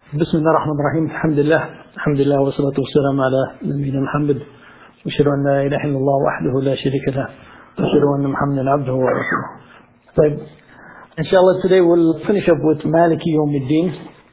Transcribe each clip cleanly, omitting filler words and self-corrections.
بسم الله الرحمن الرحيم. الحمد لله والصلاة والسلام على نبينا محمد وأشهد أن لا إله إلا الله وحده لا شريك له وأشهد أن محمدا عبده ورسوله. طيب, inshallah, today we'll finish up with Maliki Yawmiddin.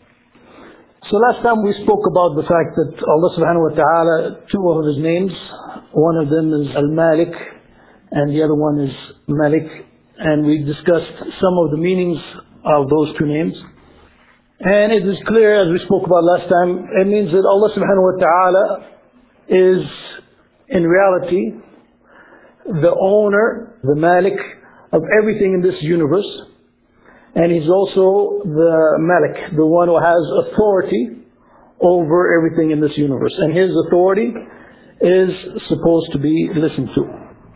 So last time we spoke about the fact that Allah subhanahu wa ta'ala, two of his names, one of them is Al-Malik and the other one is Malik, and we discussed some of the meanings of those two names. And it is clear, as we spoke about last time, it means that Allah subhanahu wa ta'ala is in reality the owner, the Malik of everything in this universe. And He's also the Malik, the one who has authority over everything in this universe. And His authority is supposed to be listened to.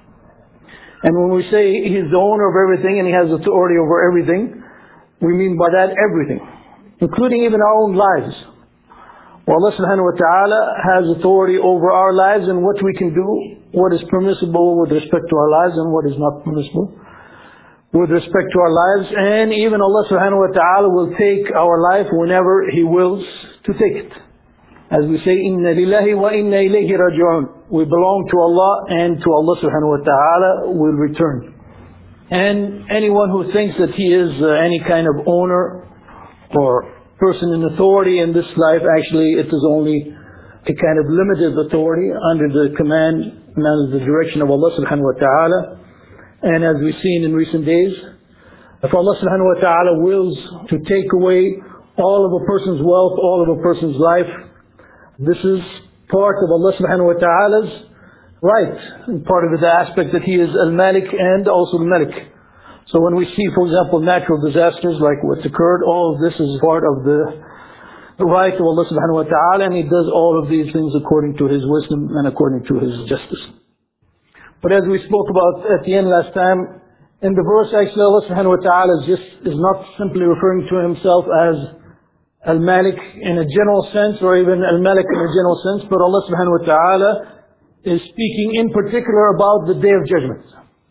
And when we say He's the owner of everything and He has authority over everything, we mean by that everything, including even our own lives. Well, Allah subhanahu wa ta'ala has authority over our lives and what we can do, what is permissible with respect to our lives and what is not permissible with respect to our lives. And even Allah subhanahu wa ta'ala will take our life whenever He wills to take it. As we say, Inna lillahi wa inna ilayhi raji'un. We belong to Allah, and to Allah subhanahu wa ta'ala will return. And anyone who thinks that he is any kind of owner or person in authority in this life, actually it is only a kind of limited authority under the command and under the direction of Allah subhanahu wa ta'ala. And as we've seen in recent days, if Allah subhanahu wa ta'ala wills to take away all of a person's wealth, all of a person's life, this is part of Allah subhanahu wa ta'ala's right, and part of the aspect that He is Al-Malik and also Al-Malik. So when we see, for example, natural disasters like what's occurred, all of this is part of the right of Allah subhanahu wa ta'ala, and He does all of these things according to His wisdom and according to His justice. But as we spoke about at the end last time, in the verse actually Allah subhanahu wa ta'ala is not simply referring to Himself as Al-Malik in a general sense, or even Al-Malik in a general sense, but Allah subhanahu wa ta'ala is speaking in particular about the Day of Judgment.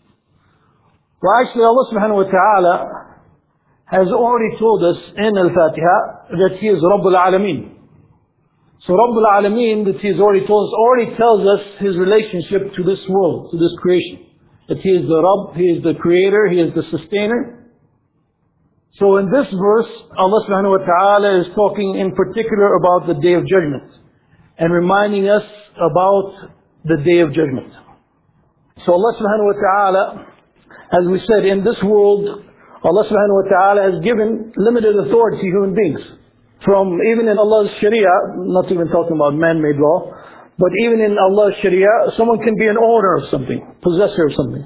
Well, actually Allah subhanahu wa ta'ala has already told us in Al-Fatiha that He is Rabbul Alameen. So Rabbul Alameen, that He has already told us, already tells us His relationship to this world, to this creation. That He is the Rabb, He is the Creator, He is the Sustainer. So in this verse, Allah subhanahu wa ta'ala is talking in particular about the Day of Judgment and reminding us about the Day of Judgment. So Allah subhanahu wa ta'ala, as we said, in this world, Allah subhanahu wa ta'ala has given limited authority to human beings. From even in Allah's Sharia, not even talking about man-made law, but even in Allah's Sharia, someone can be an owner of something, possessor of something.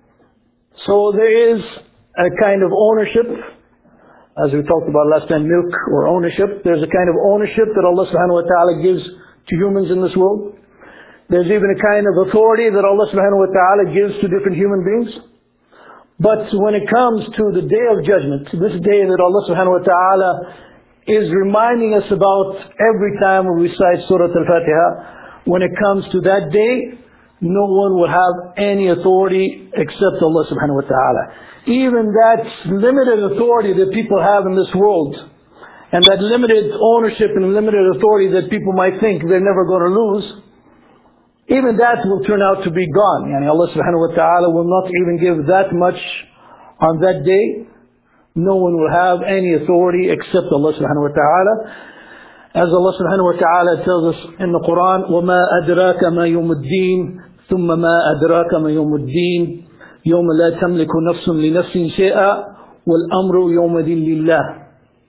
So there is a kind of ownership, as we talked about last time, milk or ownership. There's a kind of ownership that Allah subhanahu wa ta'ala gives to humans in this world. There's even a kind of authority that Allah subhanahu wa ta'ala gives to different human beings. But when it comes to the Day of Judgment, this day that Allah subhanahu wa ta'ala is reminding us about every time we recite Surah Al-Fatiha, when it comes to that day, no one will have any authority except Allah subhanahu wa ta'ala. Even that limited authority that people have in this world, and that limited ownership and limited authority that people might think they're never going to lose, even that will turn out to be gone. Yani Allah subhanahu wa ta'ala will not even give that much on that day. No one will have any authority except Allah subhanahu wa ta'ala. As Allah subhanahu wa ta'ala tells us in the Quran, وَمَا أَدْرَاكَ مَا يَوْمُ الدِّينِ ثُمَّ مَا أَدْرَاكَ مَا يَوْمُ الدِّينِ يَوْمَ لَا تَمْلِكُ نَفْسٌ لِنَفْسٍ شَيْئًا وَالْأَمْرُ يَوْمَئِذٍ لِلَّهِ.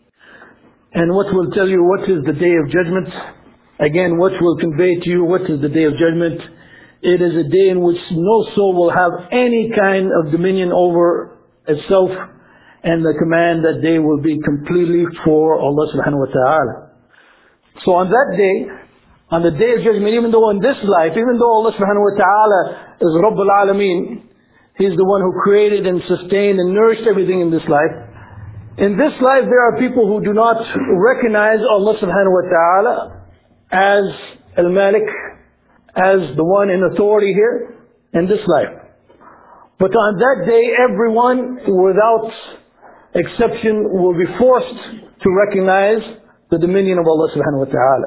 And what will tell you what is the Day of Judgment? Again, what will convey to you what is the Day of Judgment? It is a day in which no soul will have any kind of dominion over itself, and the command that day will be completely for Allah subhanahu wa ta'ala. So on that day, on the Day of Judgment, even though in this life, even though Allah subhanahu wa ta'ala is Rabbul Alameen, He's the one who created and sustained and nourished everything in this life. In this life there are people who do not recognize Allah subhanahu wa ta'ala as Al-Malik, as the one in authority here in this life. But on that day, everyone without exception will be forced to recognize the dominion of Allah subhanahu wa ta'ala.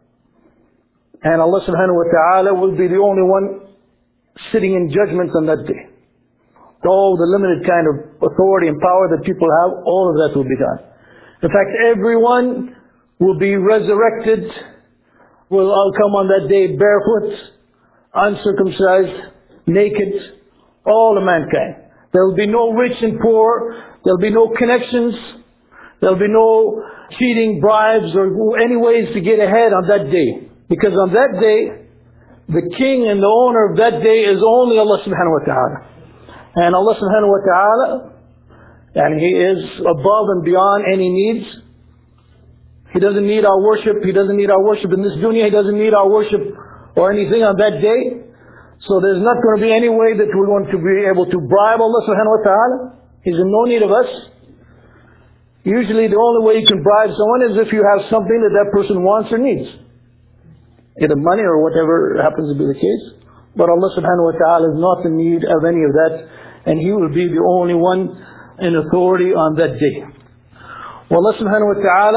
And Allah subhanahu wa ta'ala will be the only one sitting in judgment on that day. All the limited kind of authority and power that people have, all of that will be done. In fact, everyone will be resurrected, will all come on that day barefoot, uncircumcised, naked, all of mankind. There will be no rich and poor, there will be no connections, there will be no cheating, bribes, or any ways to get ahead on that day. Because on that day, the king and the owner of that day is only Allah subhanahu wa ta'ala. And Allah subhanahu wa ta'ala, and He is above and beyond any needs. He doesn't need our worship. He doesn't need our worship in this dunya. He doesn't need our worship or anything on that day. So there's not going to be any way that we want to be able to bribe Allah subhanahu wa ta'ala. He's in no need of us. Usually the only way you can bribe someone is if you have something that that person wants or needs. Either money or whatever happens to be the case. But Allah subhanahu wa ta'ala is not in need of any of that. And He will be the only one in authority on that day. Well, Allah subhanahu wa ta'ala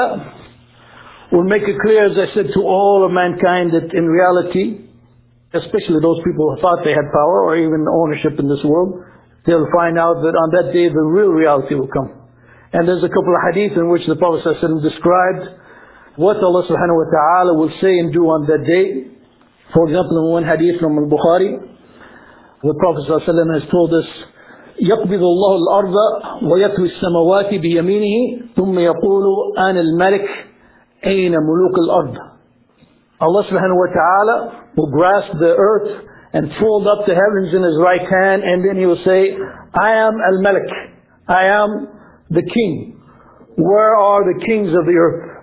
will make it clear, as I said, to all of mankind that in reality, especially those people who thought they had power or even ownership in this world, they'll find out that on that day the real reality will come. And there's a couple of hadith in which the Prophet ﷺ described what Allah subhanahu wa ta'ala will say and do on that day. For example, in one hadith from Al-Bukhari, the Prophet ﷺ has told us, يقبض الله الأرض ويطوي السماوات بيمينه ثم يقول أنا الملك أين ملوك الأرض. Allah subhanahu wa ta'ala will grasp the earth and fold up the heavens in His right hand, and then He will say, I am Al-Malik, I am the king. Where are the kings of the earth?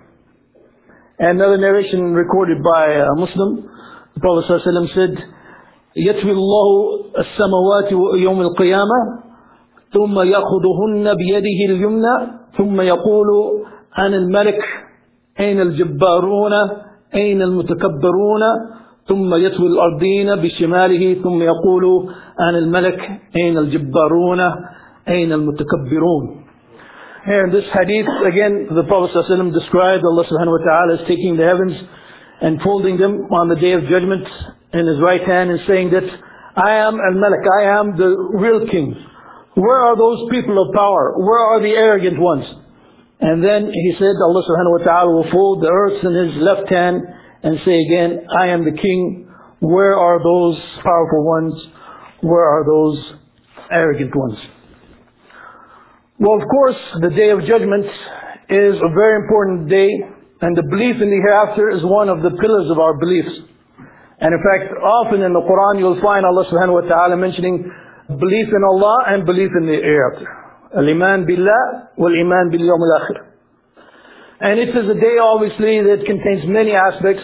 And another narration recorded by a Muslim, the Prophet ﷺ said, يطوي الله السماوات يوم القيامة ثم يأخذهن بيده اليمنى ثم يقول أنا الملك أين الجبارون أين المتكبرون ثم يطوي الأرضين بشماله ثم يقول أنا الملك أين الجبارون أين المتكبرون. Here in this hadith, again, the Prophet ﷺ described Allah subhanahu wa ta'ala as taking the heavens and folding them on the day of judgment in His right hand and saying that I am Al-Malik, I am the real king. Where are those people of power? Where are the arrogant ones? And then He said Allah subhanahu wa ta'ala will fold the earth in His left hand and say again, I am the king. Where are those powerful ones? Where are those arrogant ones? Well, of course, the Day of Judgment is a very important day, and the belief in the hereafter is one of the pillars of our beliefs. And in fact, often in the Quran you'll find Allah subhanahu wa ta'ala mentioning belief in Allah and belief in the hereafter. Al-Iman Billah wal-Iman bil-Yawm al-Akhir. And it is a day obviously that contains many aspects,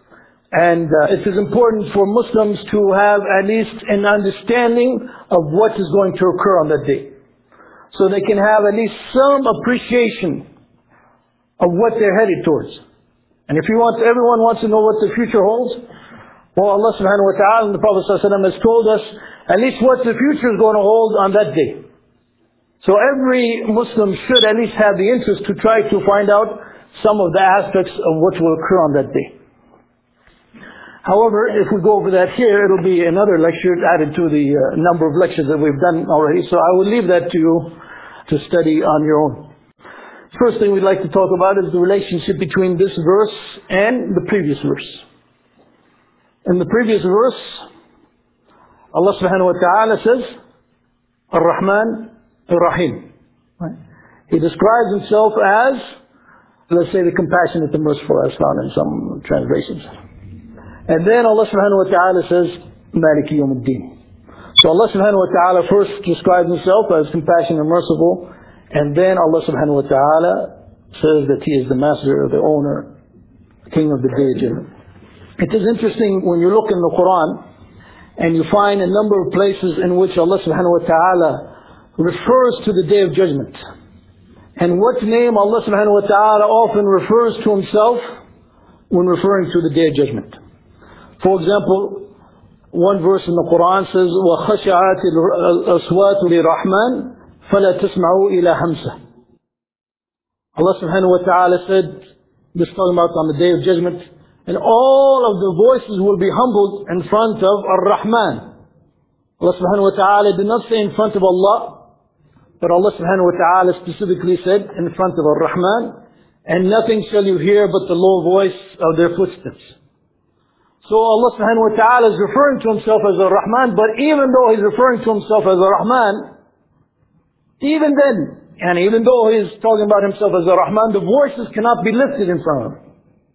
and it is important for Muslims to have at least an understanding of what is going to occur on that day. So they can have at least some appreciation of what they're headed towards. And if everyone wants to know what the future holds, well, Allah subhanahu wa ta'ala and the Prophet ﷺ has told us at least what the future is going to hold on that day. So every Muslim should at least have the interest to try to find out some of the aspects of what will occur on that day. However, if we go over that here, it'll be another lecture added to the number of lectures that we've done already. So I will leave that to you to study on your own. First thing we'd like to talk about is the relationship between this verse and the previous verse. In the previous verse, Allah subhanahu wa ta'ala says, Ar-Rahman Ar-Rahim. Right? He describes Himself as, let's say, the compassionate, the merciful, as found in some translations. And then Allah subhanahu wa ta'ala says, Maliki Yawmuddin. So Allah subhanahu wa ta'ala first describes Himself as compassionate and merciful, and then Allah subhanahu wa ta'ala says that He is the master, the owner, king of the day of judgment. It is interesting when you look in the Quran and you find a number of places in which Allah subhanahu wa ta'ala refers to the day of judgment. And what name Allah subhanahu wa ta'ala often refers to Himself when referring to the day of judgment. For example, one verse in the Quran says, وَخَشَعَتِ الْأَصْوَاتُ لِرَحْمَنِ فَلَا تَسْمَعُوا إِلَى حَمْسَةٍ. Allah subhanahu wa ta'ala said This is talking about on the Day of Judgment. And all of the voices will be humbled in front of Ar-Rahman. Allah subhanahu wa ta'ala did not say in front of Allah, but Allah subhanahu wa ta'ala specifically said in front of Ar-Rahman, and nothing shall you hear but the low voice of their footsteps. So Allah subhanahu wa ta'ala is referring to himself as Ar-Rahman, but even though he's referring to himself as Ar-Rahman, even then, and even though he's talking about himself as Ar-Rahman, the voices cannot be lifted in front of him.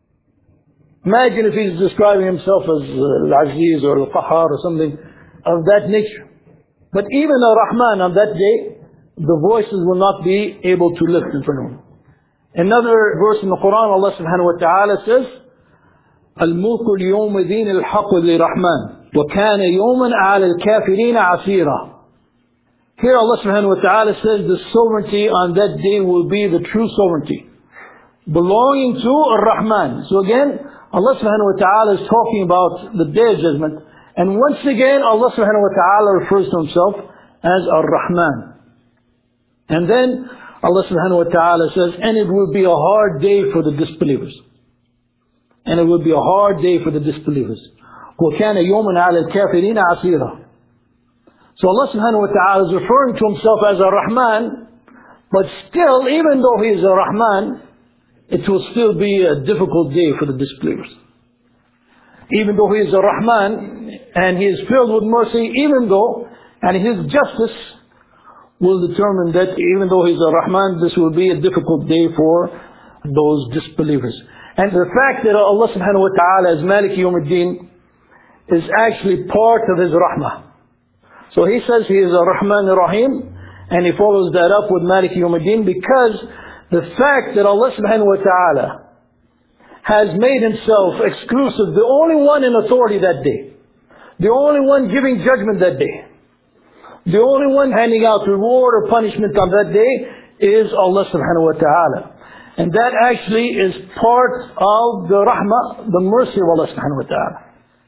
Imagine if he's describing himself as Al-Aziz or Al-Qahar or something of that nature. But even Ar-Rahman on that day, the voices will not be able to lift in front of him. Another verse in the Quran, Allah subhanahu wa ta'ala says, الملك اليوم دين الحق للرحمن وكان يوما على الكافرين عسيرا. Here Allah subhanahu wa ta'ala says the sovereignty on that day will be the true sovereignty, belonging to Ar-Rahman. So again, Allah subhanahu wa ta'ala is talking about the Day of Judgment. And once again, Allah subhanahu wa ta'ala refers to himself as Ar-Rahman. And then Allah subhanahu wa ta'ala says, and it will be a hard day for the disbelievers. And it will be a hard day for the disbelievers. وَكَانَ يَوْمًا عَلَى الْكَافِرِينَ عَسِيرًا. So Allah subhanahu wa ta'ala is referring to himself as Ar-Rahman, but still, even though he is Ar-Rahman, it will still be a difficult day for the disbelievers. Even though he is Ar-Rahman, and he is filled with mercy, even though, and his justice will determine that even though he is Ar-Rahman, this will be a difficult day for those disbelievers. And the fact that Allah subhanahu wa ta'ala is Malik Yawmuddin is actually part of his Rahmah. So he says he is Ar-Rahman Ar-Rahim, and he follows that up with Malik Yawmuddin because the fact that Allah subhanahu wa ta'ala has made himself exclusive, the only one in authority that day, the only one giving judgment that day, the only one handing out reward or punishment on that day is Allah subhanahu wa ta'ala. And that actually is part of the rahmah, the mercy of Allah subhanahu wa ta'ala.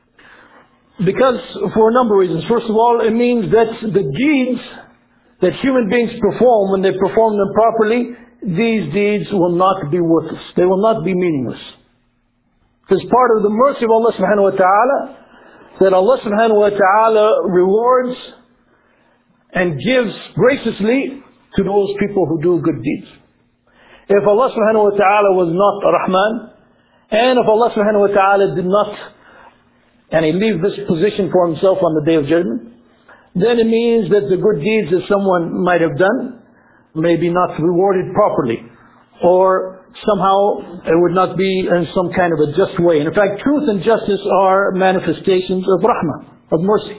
Because for a number of reasons. First of all, it means that the deeds that human beings perform, when they perform them properly, these deeds will not be worthless. They will not be meaningless. It's part of the mercy of Allah subhanahu wa ta'ala that Allah subhanahu wa ta'ala rewards and gives graciously to those people who do good deeds. If Allah subhanahu wa ta'ala was not Ar-Rahman, and if Allah subhanahu wa ta'ala did not, and he leave this position for himself on the Day of Judgment, then it means that the good deeds that someone might have done may be not rewarded properly, or somehow it would not be in some kind of a just way. And in fact, truth and justice are manifestations of rahmah, of mercy.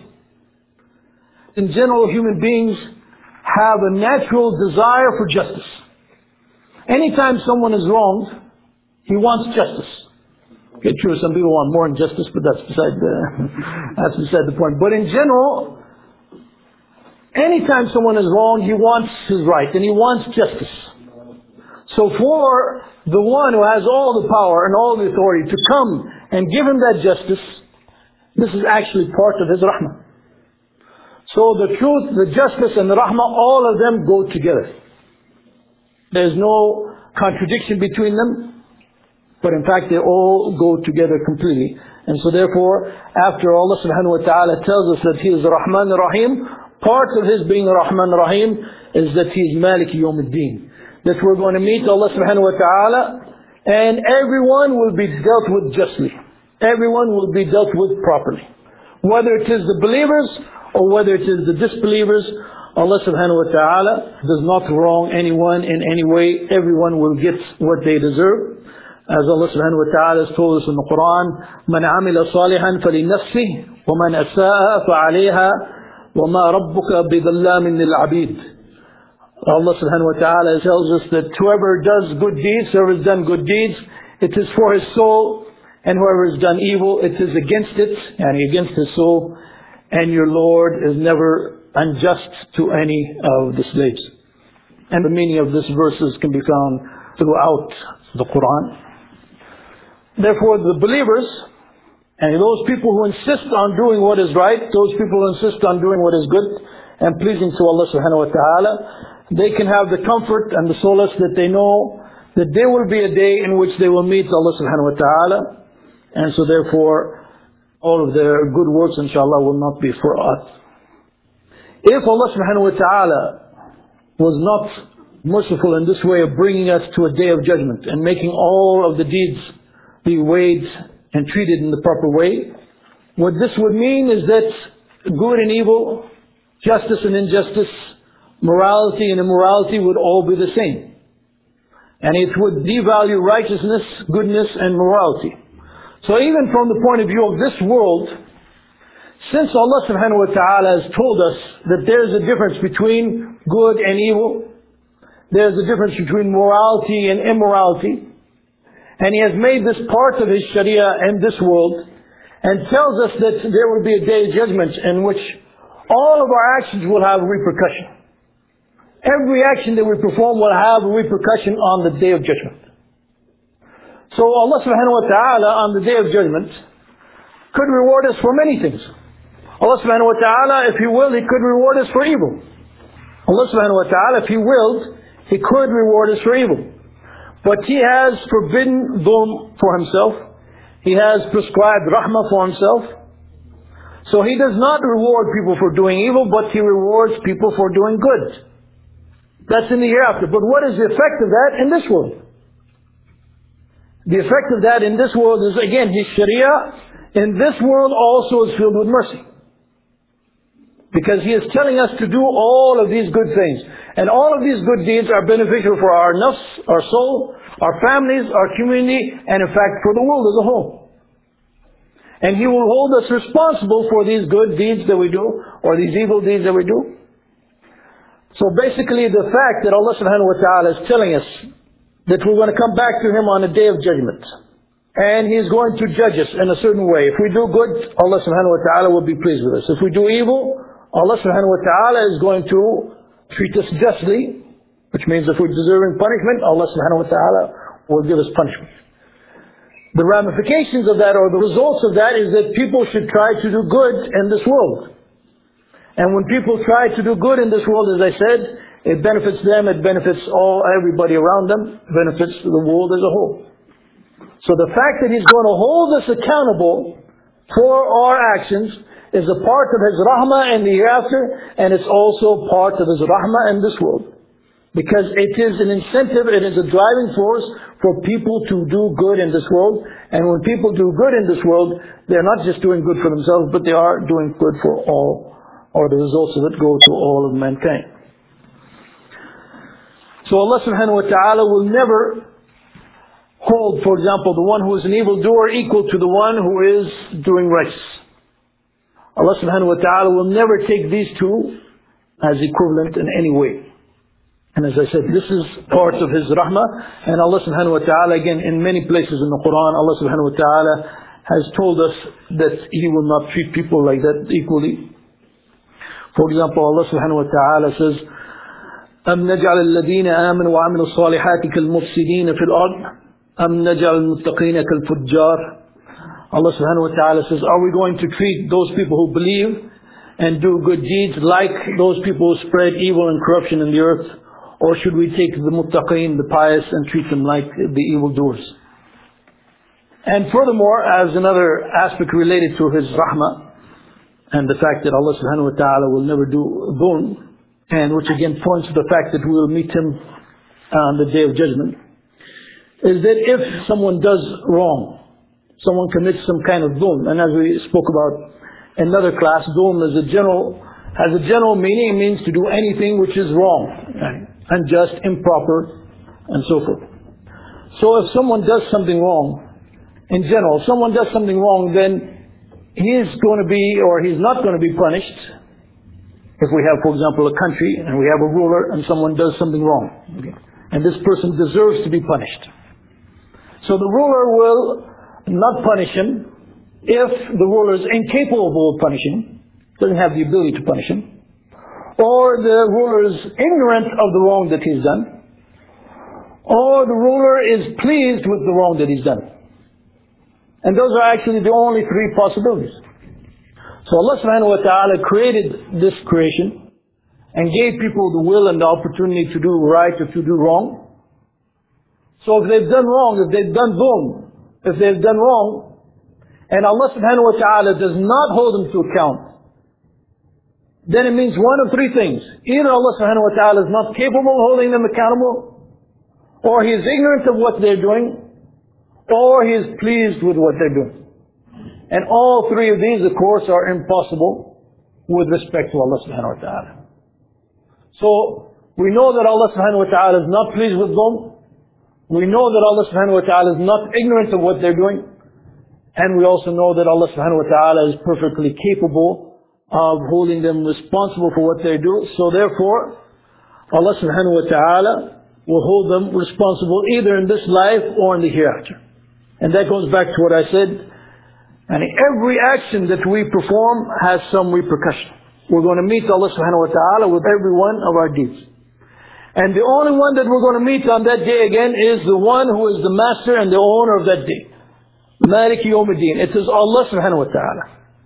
In general, human beings have a natural desire for justice. Anytime someone is wronged, he wants justice. Okay, true, some people want more injustice, but that's beside the point. But in general, anytime someone is wrong, he wants his right, and he wants justice. So for the one who has all the power and all the authority to come and give him that justice, this is actually part of his rahmah. So the truth, the justice, and the rahmah, all of them go together. There's no contradiction between them, but in fact they all go together completely. And so therefore, after Allah subhanahu wa ta'ala tells us that He is Rahman Rahim, part of His being Rahman Rahim is that He is Malik Yawmuddin. That we're going to meet Allah subhanahu wa ta'ala, and everyone will be dealt with justly. Everyone will be dealt with properly. Whether it is the believers or whether it is the disbelievers, Allah subhanahu wa ta'ala does not wrong anyone in any way. Everyone will get what they deserve. As Allah subhanahu wa ta'ala has told us in the Quran, مَنْ عَمِلَ صَالِحًا فَلِنَفْسِهِ وَمَنْ أَسَاءَ فَعَلَيْهَا وَمَا رَبُّكَ بِظَلَّامٍ لِلْعَبِيدِ. Allah subhanahu wa ta'ala tells us that whoever does good deeds, whoever has done good deeds, it is for his soul, and whoever has done evil, it is against it, and against his soul, and your Lord is never unjust to any of the slaves. And the meaning of this verses can be found throughout the Quran. Therefore, the believers, and those people who insist on doing what is right, those people who insist on doing what is good and pleasing to Allah subhanahu wa ta'ala, they can have the comfort and the solace that they know that there will be a day in which they will meet Allah subhanahu wa ta'ala, and so therefore all of their good works inshallah will not be for us. If Allah subhanahu wa ta'ala was not merciful in this way of bringing us to a day of judgment and making all of the deeds be weighed and treated in the proper way, what this would mean is that good and evil, justice and injustice, morality and immorality would all be the same. And it would devalue righteousness, goodness and morality. So even from the point of view of this world, since Allah subhanahu wa ta'ala has told us that there is a difference between good and evil, there is a difference between morality and immorality, and He has made this part of His Sharia in this world, and tells us that there will be a day of judgment in which all of our actions will have repercussion. Every action that we perform will have a repercussion on the day of judgment. So Allah subhanahu wa ta'ala on the day of judgment could reward us for many things. Allah subhanahu wa ta'ala, if He willed, He could reward us for evil. Allah subhanahu wa ta'ala, if He willed, He could reward us for evil. But He has forbidden dhulm for Himself. He has prescribed rahmah for Himself. So He does not reward people for doing evil, but He rewards people for doing good. That's in the hereafter. But what is the effect of that in this world? The effect of that in this world is, again, His Sharia in this world also is filled with mercy. Because He is telling us to do all of these good things. And all of these good deeds are beneficial for our nafs, our soul, our families, our community, and in fact for the world as a whole. And He will hold us responsible for these good deeds that we do, or these evil deeds that we do. So basically the fact that Allah subhanahu wa ta'ala is telling us that we're going to come back to Him on a day of judgment. And He is going to judge us in a certain way. If we do good, Allah subhanahu wa ta'ala will be pleased with us. If we do evil, Allah subhanahu wa ta'ala is going to treat us justly, which means if we're deserving punishment, Allah subhanahu wa ta'ala will give us punishment. The ramifications of that, or the results of that, is that people should try to do good in this world. And when people try to do good in this world, as I said, it benefits them, it benefits everybody around them, benefits the world as a whole. So the fact that He's going to hold us accountable for our actions is a part of His rahmah in the hereafter, and it's also part of His rahmah in this world. Because it is an incentive, it is a driving force for people to do good in this world. And when people do good in this world, they're not just doing good for themselves, but they are doing good for all, or the results of it go to all of mankind. So Allah subhanahu wa ta'ala will never hold, for example, the one who is an evildoer equal to the one who is doing righteous. Allah subhanahu wa ta'ala will never take these two as equivalent in any way. And as I said, this is part of His rahmah. And Allah subhanahu wa ta'ala, again, in many places in the Quran, Allah subhanahu wa ta'ala has told us that He will not treat people like that equally. For example, Allah subhanahu wa ta'ala says, أَمْ نَجْعَلَ الَّذِينَ آمَنُوا وَعَمِلُوا الصَّالِحَاتِ كَالْمُفْسِدِينَ فِي الْأَرْضِ أَمْ نَجْعَلَ الْمُتَّقِينَ كَالْفُجَّارِ. Allah subhanahu wa ta'ala says, are we going to treat those people who believe and do good deeds like those people who spread evil and corruption in the earth? Or should we take the muttaqeen, the pious, and treat them like the evildoers? And furthermore, as another aspect related to His rahmah, and the fact that Allah subhanahu wa ta'ala will never do dhulm, and which again points to the fact that we will meet Him on the day of judgment, is that if someone does wrong, someone commits some kind of dhulm, and as we spoke about in another class, dhulm has a general meaning. It means to do anything which is wrong, unjust, improper, and so forth. So if someone does something wrong, in general, if someone does something wrong, then he is going to be, or he's not going to be punished. If we have, for example, a country, and we have a ruler, and someone does something wrong, okay, and this person deserves to be punished. So the ruler will not punish him if the ruler is incapable of punishing, doesn't have the ability to punish him, or the ruler is ignorant of the wrong that he's done, or the ruler is pleased with the wrong that he's done. And those are actually the only three possibilities. So Allah subhanahu wa ta'ala created this creation and gave people the will and the opportunity to do right or to do wrong, So if they've done wrong, if they've done dhulm, if they've done wrong, and Allah subhanahu wa ta'ala does not hold them to account, then it means one of three things. Either Allah subhanahu wa ta'ala is not capable of holding them accountable, or He is ignorant of what they're doing, or He is pleased with what they're doing. And all three of these, of course, are impossible with respect to Allah subhanahu wa ta'ala. So, we know that Allah subhanahu wa ta'ala is not pleased with them. We know that Allah subhanahu wa ta'ala is not ignorant of what they're doing. And we also know that Allah subhanahu wa ta'ala is perfectly capable of holding them responsible for what they do. So therefore, Allah subhanahu wa ta'ala will hold them responsible either in this life or in the hereafter. And that goes back to what I said. And every action that we perform has some repercussion. We're going to meet Allah subhanahu wa ta'ala with every one of our deeds. And the only one that we're going to meet on that day again is the one who is the master and the owner of that day. Malik Yawmuddin. It is Allah subhanahu wa ta'ala.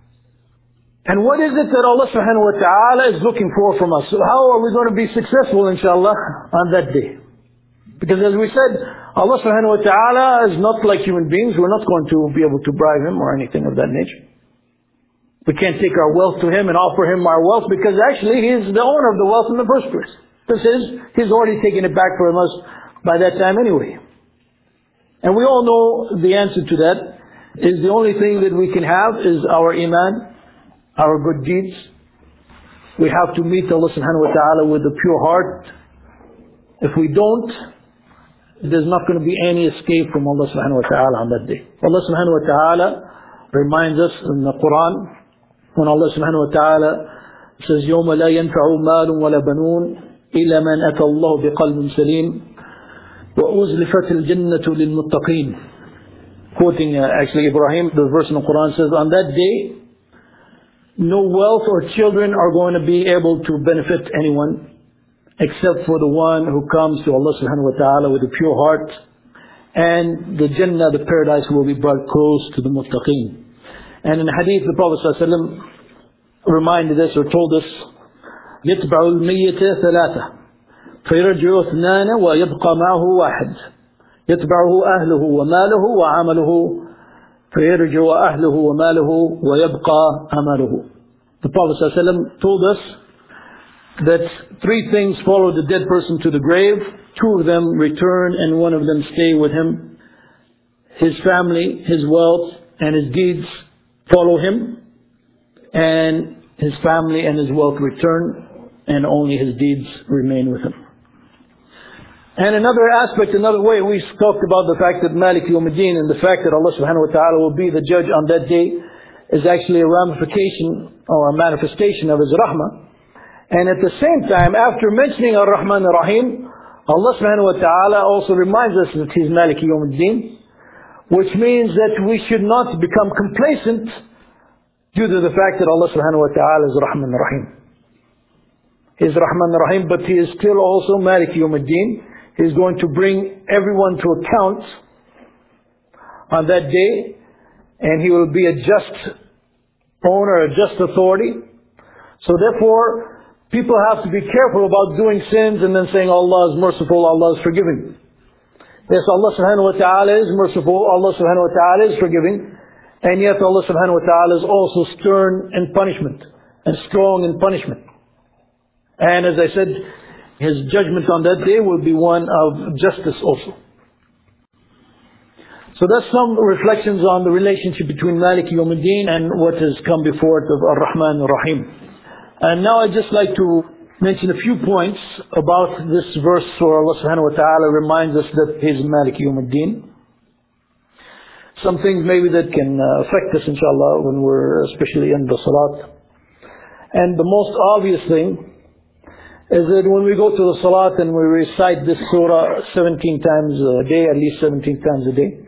And what is it that Allah subhanahu wa ta'ala is looking for from us? So how are we going to be successful, inshallah, on that day? Because as we said, Allah subhanahu wa ta'ala is not like human beings. We're not going to be able to bribe Him or anything of that nature. We can't take our wealth to Him and offer Him our wealth, because actually He is the owner of the wealth in the first place. This is, He's already taken it back from us by that time anyway. And we all know the answer to that is the only thing that we can have is our iman, our good deeds. We have to meet Allah subhanahu wa ta'ala with a pure heart. If we don't, there's not going to be any escape from Allah subhanahu wa ta'ala on that day. Allah subhanahu wa ta'ala reminds us in the Quran, when Allah subhanahu wa ta'ala says, يَوْمَ لَا يَنْفَعُ مَالٌ وَلَا بَنُونَ إِلَّا مَنْ أَتَى اللَّهُ بِقَلْبٍ سَلِيمٍ وَأُزْلِفَتِ الْجَنَّةُ لِلْمُتَّقِينَ. Quoting actually Ibrahim, the verse in the Quran says, on that day, no wealth or children are going to be able to benefit anyone except for the one who comes to Allah subhanahu wa ta'ala with a pure heart. And the Jannah, the paradise, will be brought close to the muttaqeen. And in the hadith, the Prophet sallallahu alaihi wasallam reminded us or told us, يتبع الميت ثلاثة فيرجع اثنان ويبقى معه واحد يتبعه أهله وماله وعمله فيرجع أهله وماله ويبقى عمله. The Prophet sallallahu alaihi wasallam told us that three things follow the dead person to the grave. Two of them return and one of them stay with him. His family, his wealth, and his deeds follow him. And his family and his wealth return, and only his deeds remain with him. And another aspect, another way, we talked about the fact that Malik Yawmuddin and the fact that Allah subhanahu wa ta'ala will be the judge on that day is actually a ramification or a manifestation of His rahmah. And at the same time, after mentioning Ar-Rahman Ar-Rahim, Allah subhanahu wa ta'ala also reminds us that He's Malik Yawmuddin, which means that we should not become complacent due to the fact that Allah subhanahu wa ta'ala is Rahman Ar-Rahim. He is Rahman Ar-Rahim, but He is still also Malik Yawmuddin. He is going to bring everyone to account on that day, and He will be a just owner, a just authority. So therefore, people have to be careful about doing sins and then saying Allah is merciful, Allah is forgiving. Yes, Allah subhanahu wa ta'ala is merciful, Allah subhanahu wa ta'ala is forgiving, and yet Allah subhanahu wa ta'ala is also stern in punishment and strong in punishment. And as I said, His judgment on that day will be one of justice also. So that's some reflections on the relationship between Malik Yawmuddin and what has come before it of Ar-Rahman Ar-Rahim. And now I'd just like to mention a few points about this verse where Allah subhanahu wa ta'ala reminds us that He is Malik Yawmuddin. Some things maybe that can affect us inshallah when we're especially in the salat. And the most obvious thing is that when we go to the salat and we recite this surah 17 times a day, at least 17 times a day,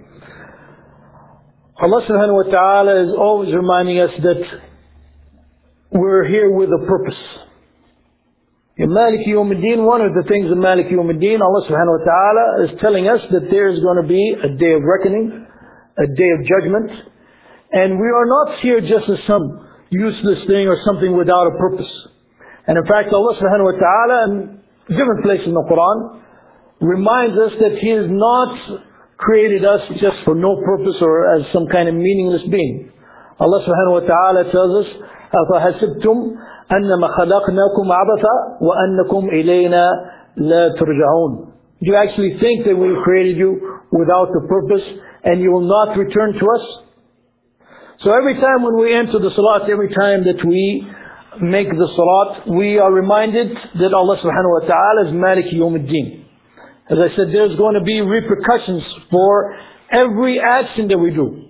Allah subhanahu wa ta'ala is always reminding us that we're here with a purpose. In Malik Yawmuddin, one of the things in Malik Yawmuddin, Allah subhanahu wa ta'ala is telling us that there is going to be a day of reckoning, a day of judgment, and we are not here just as some useless thing or something without a purpose. And in fact, Allah subhanahu wa ta'ala in different places in the Quran reminds us that He has not created us just for no purpose or as some kind of meaningless being. Allah subhanahu wa ta'ala tells us, أَفَحَسِبْتُمْ أَنَّمَا خَلَقْنَاكُمْ عَبَثًا وَأَنَّكُمْ إِلَيْنَا لَا تُرْجَعُونَ. Do you actually think that we created you without a purpose and you will not return to us? So every time when we enter the salat, every time that we make the salat, we are reminded that Allah subhanahu wa ta'ala is Malik Yawmuddin. As I said, there's going to be repercussions for every action that we do.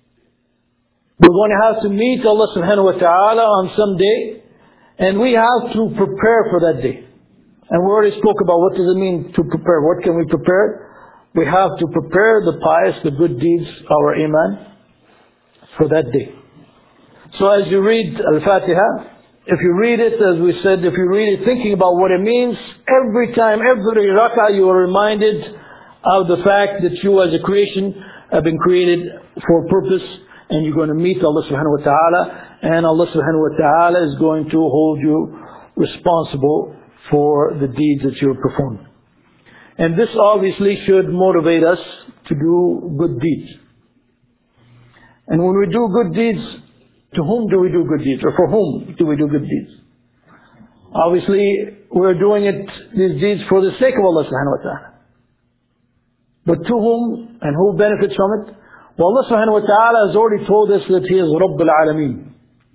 We're going to have to meet Allah subhanahu wa ta'ala on some day, and we have to prepare for that day. And we already spoke about what does it mean to prepare. What can we prepare? We have to prepare the pious, the good deeds, our iman, for that day. So as you read Al-Fatiha, if you read it, as we said, if you read it thinking about what it means, every time, every rak'ah, you are reminded of the fact that you as a creation have been created for a purpose, and you're going to meet Allah subhanahu wa ta'ala, and Allah subhanahu wa ta'ala is going to hold you responsible for the deeds that you perform. And this obviously should motivate us to do good deeds. And when we do good deeds, to whom do we do good deeds? Or for whom do we do good deeds? Obviously, we're doing these deeds for the sake of Allah subhanahu wa ta'ala. But to whom and who benefits from it? Well, Allah subhanahu wa ta'ala has already told us that He is Rabbul Alameen.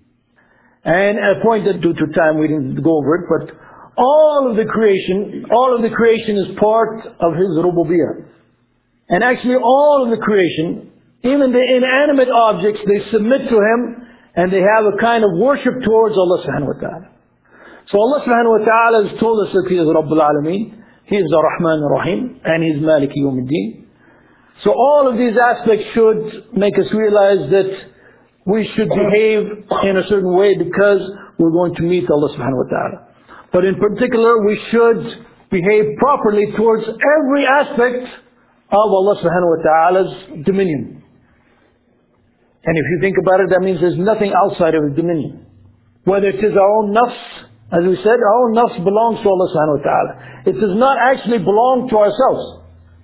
And at a point that due to time we didn't go over it, but all of the creation is part of His Rububiyyah. And actually all of the creation, even the inanimate objects, they submit to Him and they have a kind of worship towards Allah subhanahu wa ta'ala. So Allah subhanahu wa ta'ala has told us that He is Rabbul Alameen, He is the Rahman Ar-Rahim, and He is Malik Yawmuddin. So all of these aspects should make us realize that we should behave in a certain way because we're going to meet Allah subhanahu wa ta'ala. But in particular, we should behave properly towards every aspect of Allah subhanahu wa ta'ala's dominion. And if you think about it, that means there's nothing outside of His dominion. Whether it is our own nafs, as we said, our own nafs belongs to Allah subhanahu wa ta'ala. It does not actually belong to ourselves.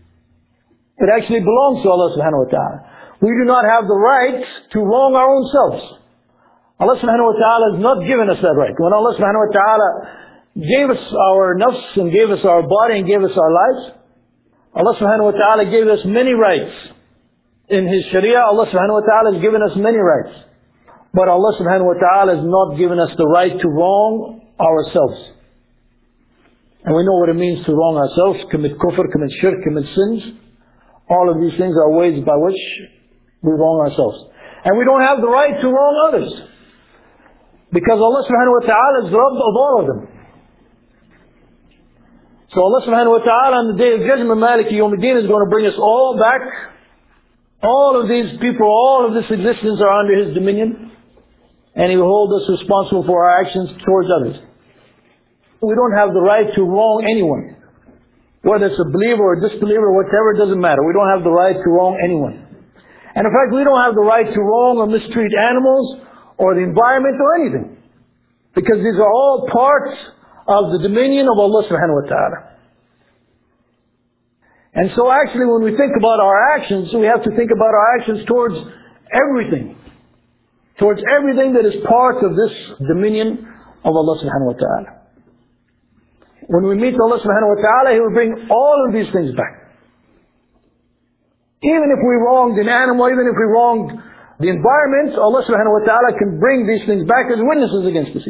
It actually belongs to Allah subhanahu wa ta'ala. We do not have the right to wrong our own selves. Allah subhanahu wa ta'ala has not given us that right. When Allah subhanahu wa ta'ala gave us our nafs and gave us our body and gave us our lives, Allah subhanahu wa ta'ala gave us many rights. In His Sharia, Allah subhanahu wa ta'ala has given us many rights. But Allah subhanahu wa ta'ala has not given us the right to wrong ourselves. And we know what it means to wrong ourselves, commit kufr, commit shirk, commit sins. All of these things are ways by which we wrong ourselves. And we don't have the right to wrong others. Because Allah subhanahu wa ta'ala is Rabb of all of them. So Allah subhanahu wa ta'ala on the day of judgment, Maliki Yawmuddin, is going to bring us all back. All of these people, all of this existence are under His dominion. And He will hold us responsible for our actions towards others. We don't have the right to wrong anyone. Whether it's a believer or a disbeliever, whatever, it doesn't matter. We don't have the right to wrong anyone. And in fact, we don't have the right to wrong or mistreat animals or the environment or anything. Because these are all parts of the dominion of Allah subhanahu wa ta'ala. And so actually when we think about our actions, we have to think about our actions towards everything. Towards everything that is part of this dominion of Allah subhanahu wa ta'ala. When we meet Allah subhanahu wa ta'ala, He will bring all of these things back. Even if we wronged an animal, even if we wronged the environment, Allah subhanahu wa ta'ala can bring these things back as witnesses against us.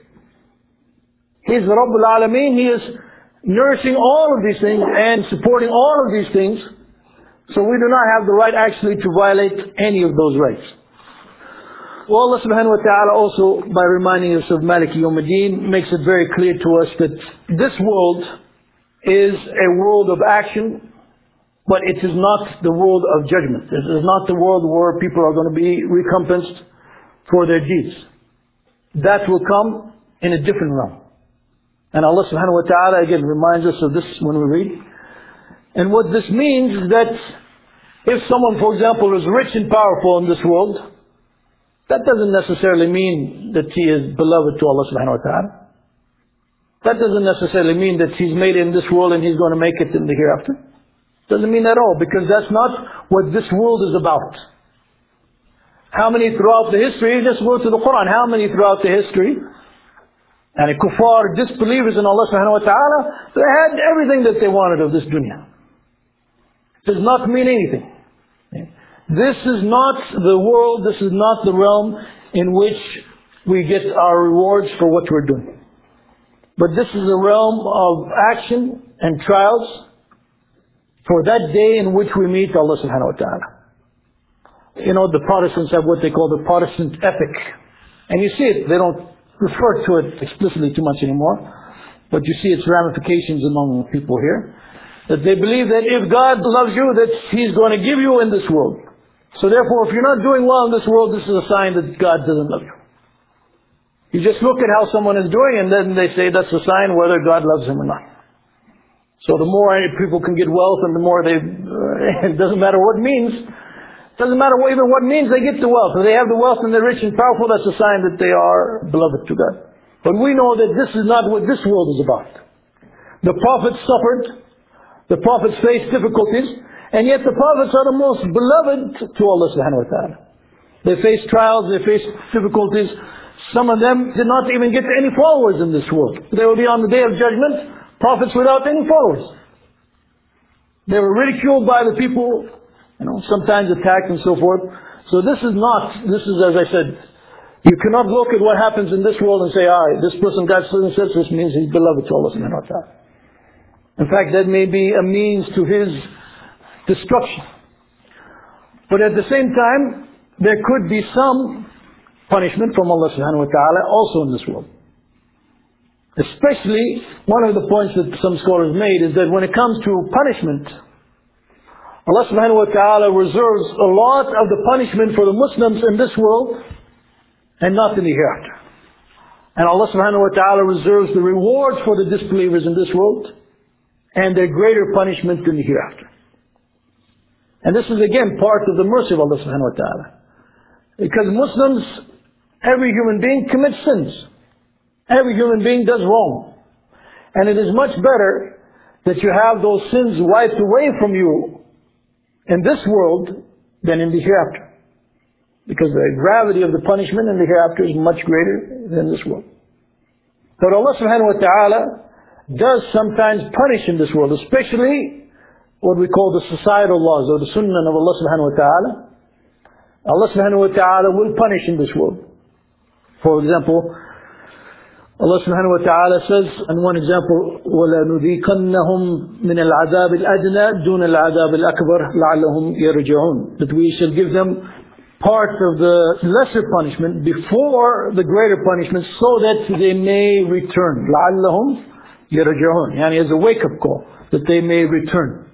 He is the Rabbul Alameen. He is nourishing all of these things and supporting all of these things. So we do not have the right actually to violate any of those rights. Well, Allah subhanahu wa ta'ala also, by reminding us of Maliki Yawmuddin, makes it very clear to us that this world is a world of action, but it is not the world of judgment. It is not the world where people are going to be recompensed for their deeds. That will come in a different realm. And Allah subhanahu wa ta'ala again reminds us of this when we read. And what this means is that if someone, for example, is rich and powerful in this world, that doesn't necessarily mean that he is beloved to Allah subhanahu wa ta'ala. That doesn't necessarily mean that he's made it in this world and he's going to make it in the hereafter. Doesn't mean at all, because that's not what this world is about. How many throughout the history, just go to the Quran, how many throughout the history, and kuffar, disbelievers in Allah subhanahu wa ta'ala, they had everything that they wanted of this dunya. Does not mean anything. This is not the world, this is not the realm in which we get our rewards for what we're doing. But this is a realm of action and trials for that day in which we meet Allah subhanahu wa ta'ala. You know, the Protestants have what they call the Protestant ethic. And you see it, they don't refer to it explicitly too much anymore, but you see its ramifications among people here. That they believe that if God loves you, that He's going to give you in this world. So therefore, if you're not doing well in this world, this is a sign that God doesn't love you. You just look at how someone is doing and then they say that's a sign whether God loves him or not. So the more people can get wealth and the more they, it doesn't matter what means. It doesn't matter even what means they get the wealth. If they have the wealth and they're rich and powerful, that's a sign that they are beloved to God. But we know that this is not what this world is about. The prophets suffered. The prophets faced difficulties. And yet the prophets are the most beloved to Allah subhanahu wa ta'ala. They faced trials, they faced difficulties. Some of them did not even get any followers in this world. They will be on the day of judgment, prophets without any followers. They were ridiculed by the people, sometimes attacked and so forth. So this is, as I said, you cannot look at what happens in this world and say, this person got such and such, this means he's beloved to Allah subhanahu wa ta'ala. In fact, that may be a means to his destruction. But at the same time, there could be some punishment from Allah subhanahu wa ta'ala also in this world. Especially, one of the points that some scholars made is that when it comes to punishment, Allah subhanahu wa ta'ala reserves a lot of the punishment for the Muslims in this world and not in the hereafter. And Allah subhanahu wa ta'ala reserves the rewards for the disbelievers in this world and their greater punishment in the hereafter. And this is again part of the mercy of Allah subhanahu wa ta'ala. Because Muslims, every human being commits sins. Every human being does wrong. And it is much better that you have those sins wiped away from you in this world than in the hereafter. Because the gravity of the punishment in the hereafter is much greater than this world. But Allah subhanahu wa ta'ala does sometimes punish in this world, especially what we call the societal laws or the sunnah of Allah subhanahu wa ta'ala. Allah subhanahu wa ta'ala will punish in this world. For example, Allah subhanahu wa ta'ala says, in one example, وَلَنُذِيقَنَّهُمْ مِنَ الْعَذَابِ الْأَدْنَى دُونَ الْعَذَابِ الْأَكْبَرِ لَعَلَّهُمْ يَرْجِعُونَ. That we shall give them part of the lesser punishment before the greater punishment so that they may return. لَعَلَّهُمْ يَرْجِعُونَ. Yani as a wake-up call, that they may return.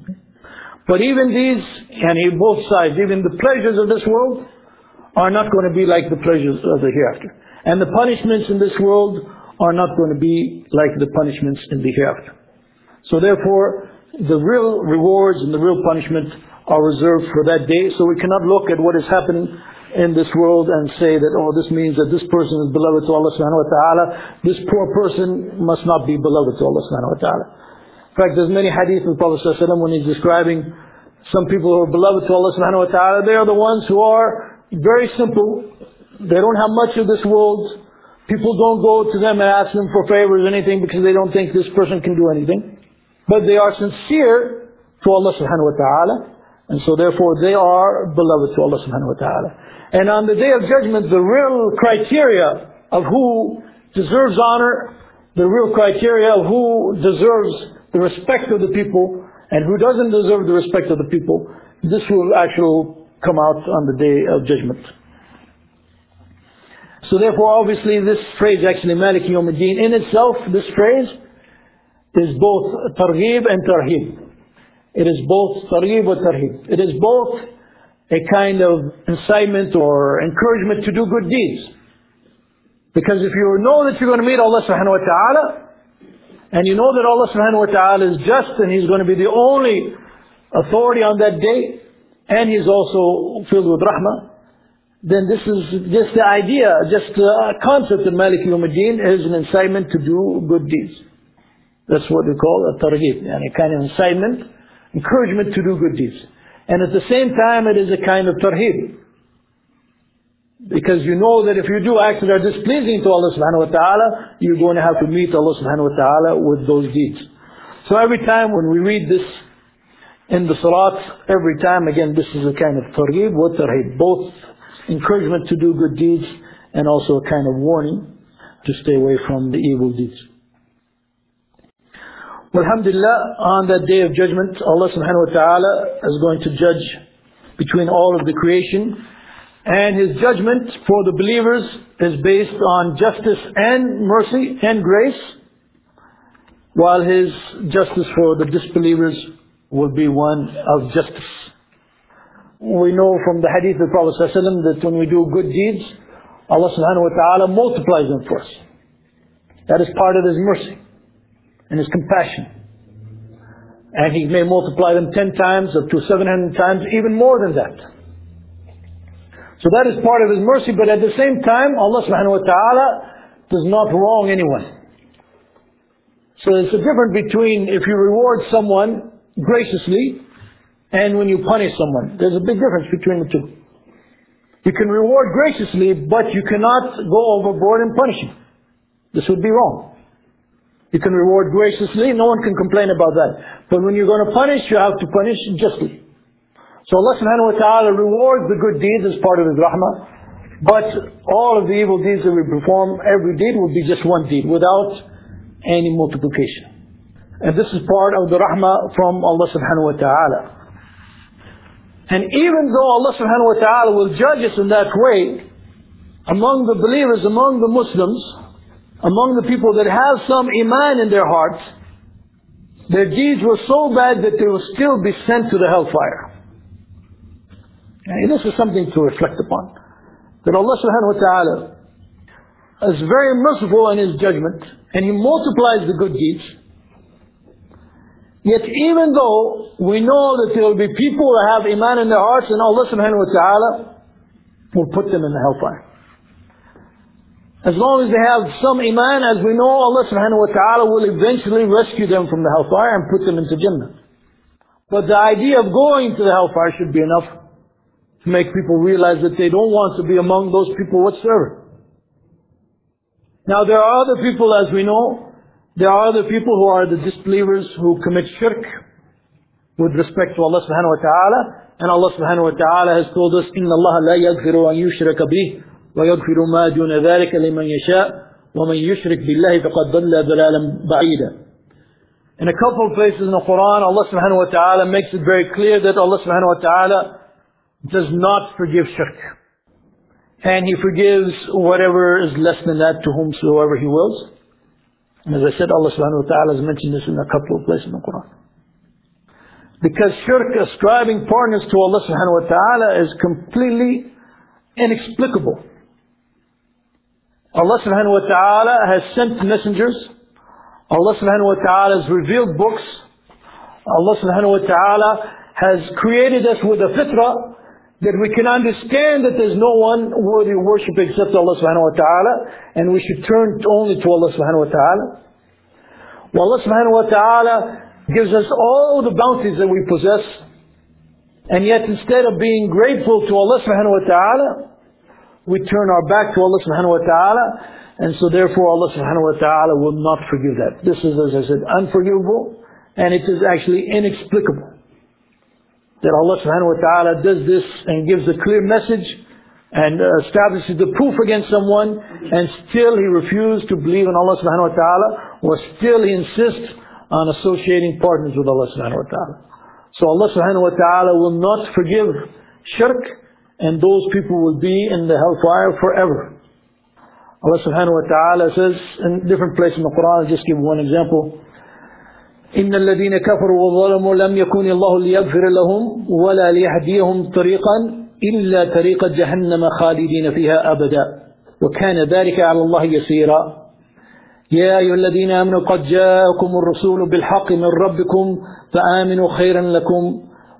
But even these, both sides, even the pleasures of this world are not going to be like the pleasures of the hereafter. And the punishments in this world are not going to be like the punishments in the hereafter. So therefore, the real rewards and the real punishment are reserved for that day. So we cannot look at what is happening in this world and say that, this means that this person is beloved to Allah subhanahu wa ta'ala. This poor person must not be beloved to Allah subhanahu wa ta'ala. In fact, there's many hadith of the Prophet sallallahu alaihi wasallam when he's describing some people who are beloved to Allah subhanahu wa ta'ala. They are the ones who are very simple. They don't have much of this world. People don't go to them and ask them for favors or anything because they don't think this person can do anything. But they are sincere to Allah subhanahu wa ta'ala. And so therefore they are beloved to Allah subhanahu wa ta'ala. And on the day of judgment, the real criteria of who deserves honor, the real criteria of who deserves the respect of the people and who doesn't deserve the respect of the people, this will actually come out on the day of judgment. So therefore, obviously, this phrase actually, Maliki Yawm al-Din, in itself, this phrase is both targhib and tarhib. It is both targhib and tarhib. It is both a kind of incitement or encouragement to do good deeds. Because if you know that you're going to meet Allah subhanahu wa ta'ala, and you know that Allah subhanahu wa ta'ala is just and He's going to be the only authority on that day, and He's also filled with rahmah, then this is just the idea, just the concept of Malik Yawmiddin is an incitement to do good deeds. That's what we call a targhib, and a kind of incitement, encouragement to do good deeds. And at the same time, it is a kind of tarhib. Because you know that if you do acts that are displeasing to Allah subhanahu wa ta'ala, you're going to have to meet Allah subhanahu wa ta'ala with those deeds. So every time when we read this in the salat, every time again this is a kind of targhib wa tarhib. Both encouragement to do good deeds and also a kind of warning to stay away from the evil deeds. Alhamdulillah, on that day of judgment, Allah subhanahu wa ta'ala is going to judge between all of the creation. And His judgment for the believers is based on justice and mercy and grace, while His justice for the disbelievers will be one of justice. We know from the hadith of the Prophet ﷺ that when we do good deeds, Allah subhanahu wa ta'ala multiplies them for us. That is part of His mercy and His compassion. And He may multiply them 10 times up to 700 times, even more than that. So that is part of His mercy, but at the same time, Allah subhanahu wa ta'ala does not wrong anyone. So it's a difference between if you reward someone graciously and when you punish someone. There's a big difference between the two. You can reward graciously, but you cannot go overboard in punishing. This would be wrong. You can reward graciously, no one can complain about that. But when you're going to punish, you have to punish justly. So Allah subhanahu wa ta'ala rewards the good deeds as part of His rahmah. But all of the evil deeds that we perform, every deed will be just one deed without any multiplication. And this is part of the rahmah from Allah subhanahu wa ta'ala. And even though Allah subhanahu wa ta'ala will judge us in that way, among the believers, among the Muslims, among the people that have some iman in their hearts, their deeds were so bad that they will still be sent to the hellfire. And this is something to reflect upon. That Allah subhanahu wa ta'ala is very merciful in His judgment, and He multiplies the good deeds. Yet even though we know that there will be people who have iman in their hearts, and Allah subhanahu wa ta'ala will put them in the hellfire. As long as they have some iman, as we know, Allah subhanahu wa ta'ala will eventually rescue them from the hellfire and put them into Jannah. But the idea of going to the hellfire should be enough to make people realize that they don't want to be among those people whatsoever. Now there are other people, as we know, there are other people who are the disbelievers who commit shirk with respect to Allah subhanahu wa ta'ala. And Allah subhanahu wa ta'ala has told us, إِنَّ اللَّهَ لَا يَغْفِرُ أَن يُشْرَكَ بِهِ وَيَغْفِرُ مَا دُونَ ذَلِكَ لِمَنْ يَشَاءُ وَمَنْ يُشْرِكْ بِاللَّهِ فَقَدْ ضَلَّ ضَلَالًا بَعِيدًا. In a couple of places in the Quran, Allah subhanahu wa ta'ala makes it very clear that Allah subhanahu wa ta'ala does not forgive shirk. And He forgives whatever is less than that to whomsoever He wills. And as I said, Allah subhanahu wa ta'ala has mentioned this in a couple of places in the Quran. Because shirk, ascribing partners to Allah subhanahu wa ta'ala, is completely inexplicable. Allah subhanahu wa ta'ala has sent messengers. Allah subhanahu wa ta'ala has revealed books. Allah subhanahu wa ta'ala has created us with a fitrah that we can understand that there's no one worthy of worship except Allah subhanahu wa ta'ala, and we should turn only to Allah subhanahu wa ta'ala. Well, Allah subhanahu wa ta'ala gives us all the bounties that we possess, and yet instead of being grateful to Allah subhanahu wa ta'ala, we turn our back to Allah subhanahu wa ta'ala, and so therefore Allah subhanahu wa ta'ala will not forgive that. This is, as I said, unforgivable, and it is actually inexplicable that Allah subhanahu wa ta'ala does this and gives a clear message and establishes the proof against someone, and still he refused to believe in Allah subhanahu wa ta'ala, or still he insists on associating partners with Allah subhanahu wa ta'ala. So Allah subhanahu wa ta'ala will not forgive shirk, and those people will be in the hellfire forever. Allah subhanahu wa ta'ala says in different places in the Quran, I'll just give one example. إن الذين كفروا وظلموا لم يكن الله ليغفر لهم ولا ليهديهم طريقا إلا طريق جهنم خالدين فيها أبدا وكان ذلك على الله يسيرا يا أيها الذين آمنوا قد جاءكم الرسول بالحق من ربكم فآمنوا خيرا لكم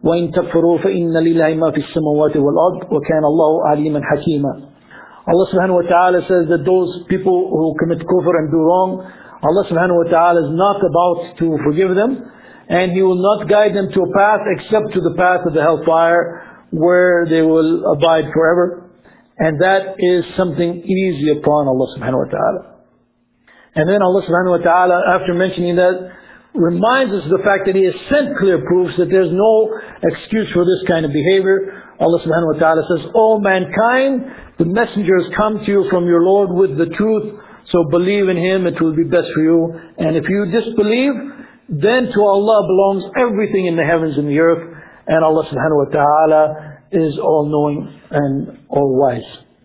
وَإِن تَكْفُرُوا فَإِنَّ لِلَّهِ مَا فِي السَّمَاوَاتِ وَالْأَرْضِ وَكَانَ اللَّهُ عَلِيمًا حَكِيمًا. Allah subhanahu wa ta'ala says that those people who commit kufr and do wrong, Allah subhanahu wa ta'ala is not about to forgive them, and He will not guide them to a path except to the path of the hellfire, where they will abide forever. And that is something easy upon Allah subhanahu wa ta'ala. And then Allah subhanahu wa ta'ala, after mentioning that, reminds us of the fact that He has sent clear proofs that there's no excuse for this kind of behavior. Allah subhanahu wa ta'ala says, O mankind, the messenger has come to you from your Lord with the truth, so believe in Him, it will be best for you. And if you disbelieve, then to Allah belongs everything in the heavens and the earth, and Allah subhanahu wa ta'ala is all-knowing and all-wise.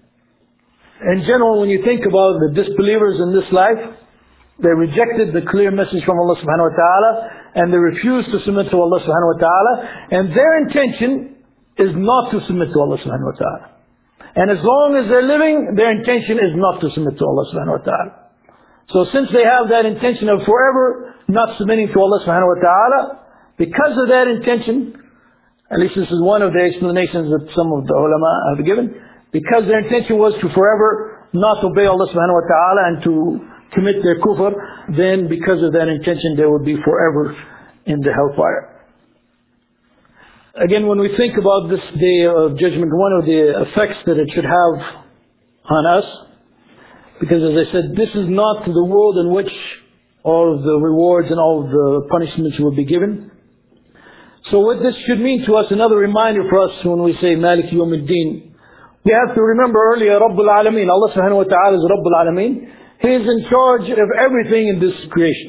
In general, when you think about the disbelievers in this life, they rejected the clear message from Allah subhanahu wa ta'ala, and they refused to submit to Allah subhanahu wa ta'ala, and their intention is not to submit to Allah subhanahu wa ta'ala. And as long as they're living, their intention is not to submit to Allah subhanahu wa ta'ala. So since they have that intention of forever not submitting to Allah subhanahu wa ta'ala, because of that intention, at least this is one of the explanations that some of the ulama have given, because their intention was to forever not obey Allah subhanahu wa ta'ala and to commit their kufr, then because of that intention they will be forever in the hellfire. Again, when we think about this day of judgment, one of the effects that it should have on us, because as I said, this is not the world in which all of the rewards and all of the punishments will be given. So what this should mean to us, another reminder for us when we say Malik Yawmiddin, we have to remember earlier Rabbul Alameen. Allah subhanahu wa ta'ala is Rabbul Alameen. He is in charge of everything in this creation.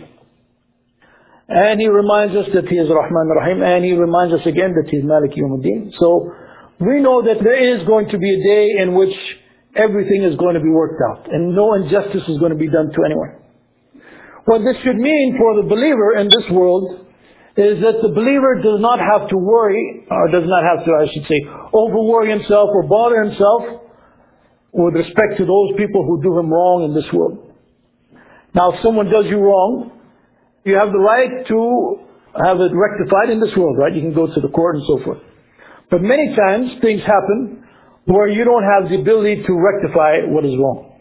And He reminds us that He is Rahman Rahim, and He reminds us again that He is Malik Yawmiddin. So we know that there is going to be a day in which everything is going to be worked out, and no injustice is going to be done to anyone. What this should mean for the believer in this world is that the believer does not have to worry, or does not have to, I should say, over-worry himself or bother himself with respect to those people who do him wrong in this world. Now, if someone does you wrong, you have the right to have it rectified in this world, right? You can go to the court and so forth. But many times things happen where you don't have the ability to rectify what is wrong.